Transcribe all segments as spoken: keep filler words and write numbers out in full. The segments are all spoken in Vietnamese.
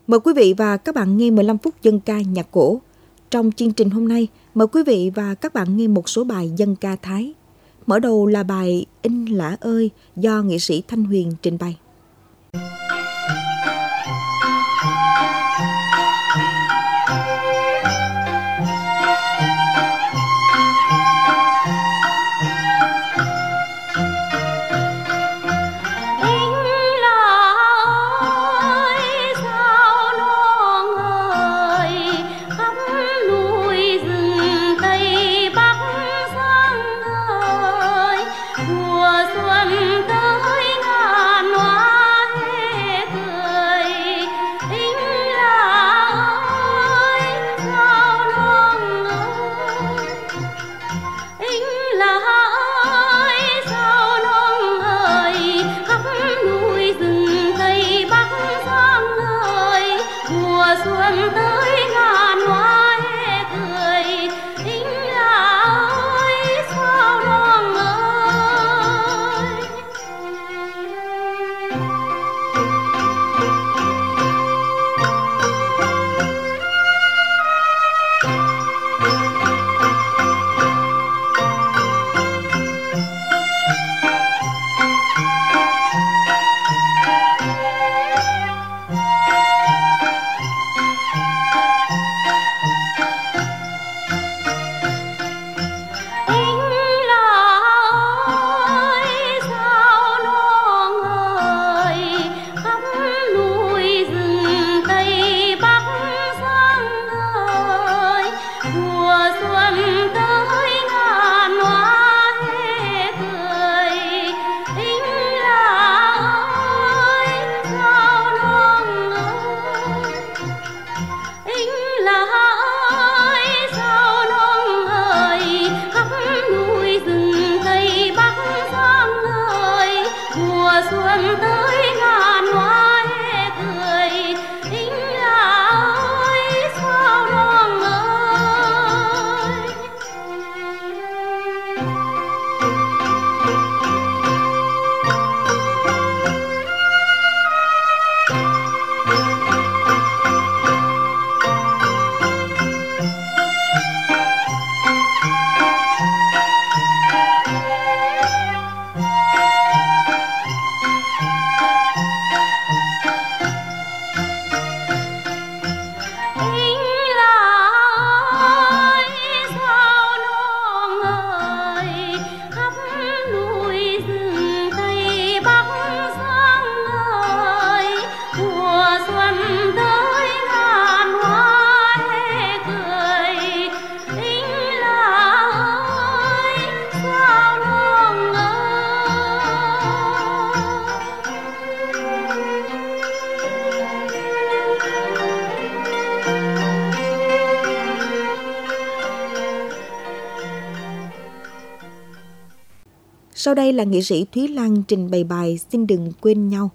Mời quý vị và các bạn nghe mười lăm phút dân ca nhạc cổ. Trong chương trình hôm nay, mời quý vị và các bạn nghe một số bài dân ca Thái. Mở đầu là bài In Lã ơi do nghệ sĩ Thanh Huyền trình bày. Sau đây là nghệ sĩ Thúy Lan trình bày bài Xin đừng quên nhau.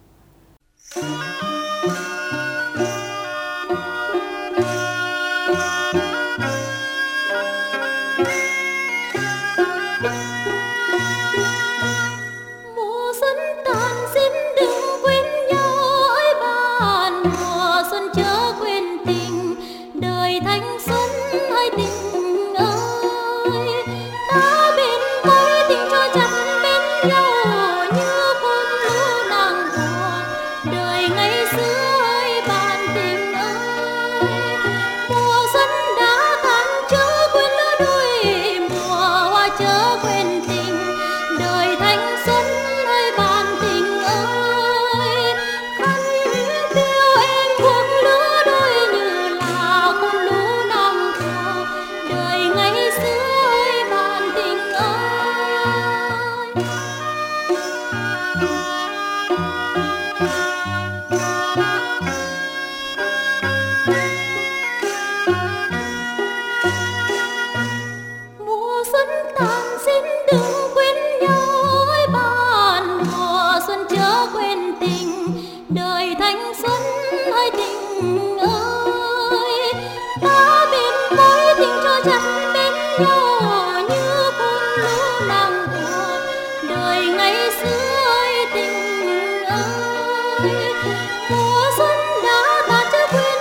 Mùa xuân đã tàn chưa quên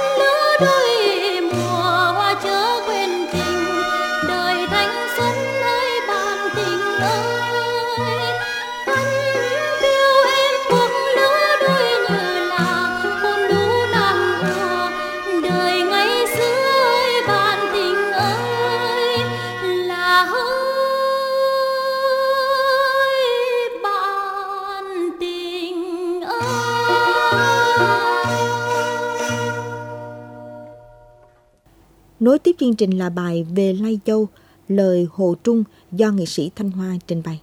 Nối tiếp chương trình là bài Về Lai Châu, lời Hồ Trung do nghệ sĩ Thanh Hoa trình bày.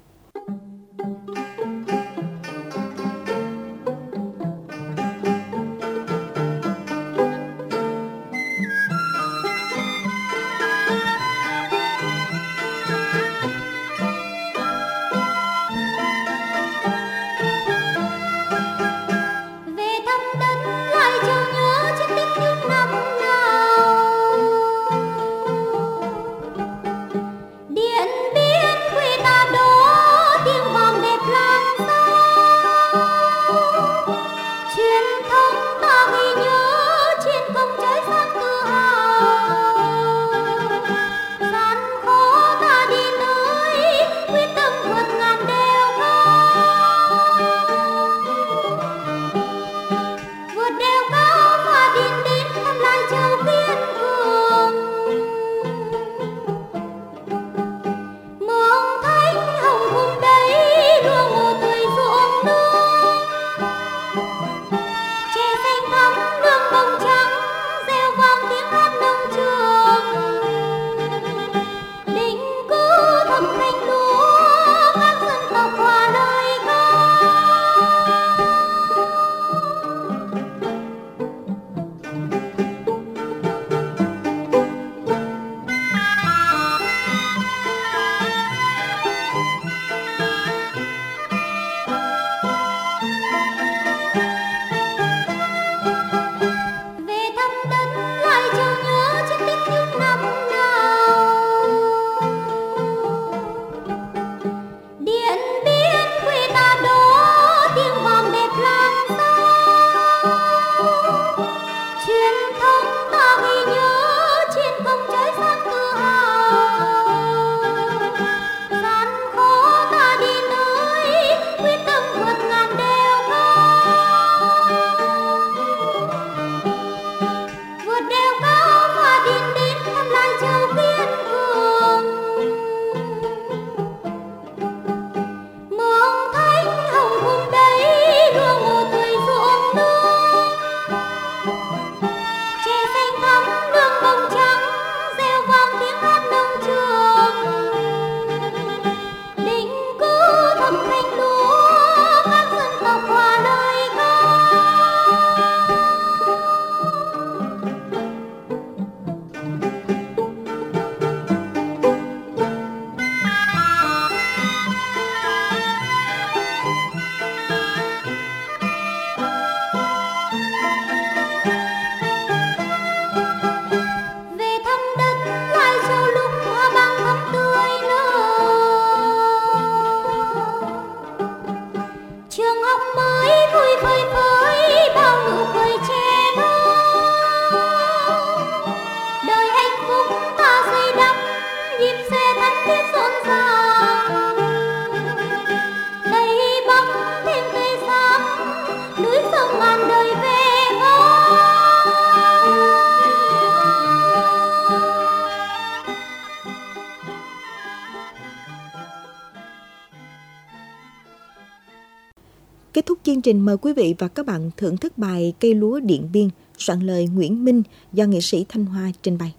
Kết thúc chương trình, mời quý vị và các bạn thưởng thức bài Cây lúa Điện Biên, soạn lời Nguyễn Minh do nghệ sĩ Thanh Hoa trình bày.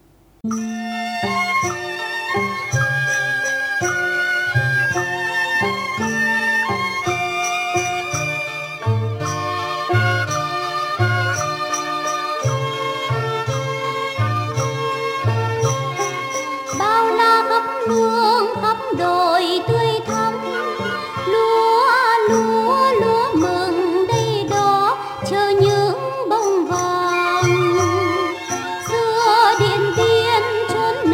Bao la khắp nương khắp đồi tươi thắm, lúa lúa lúa mừng đây đó chờ những bông vàng. Xưa Điện Biên chốn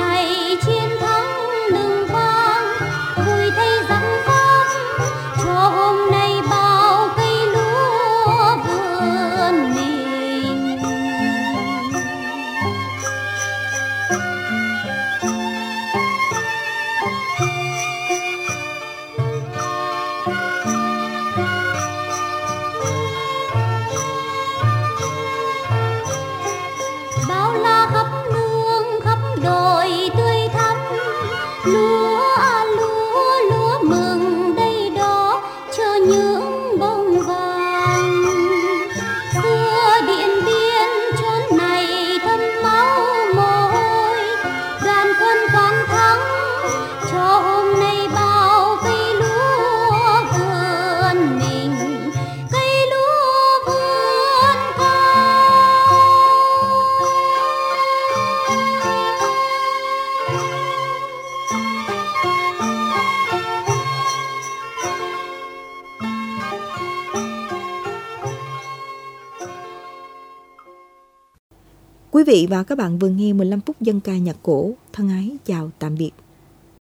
Quý vị và các bạn vừa nghe mười lăm phút dân ca nhạc cổ. Thân ái chào tạm biệt.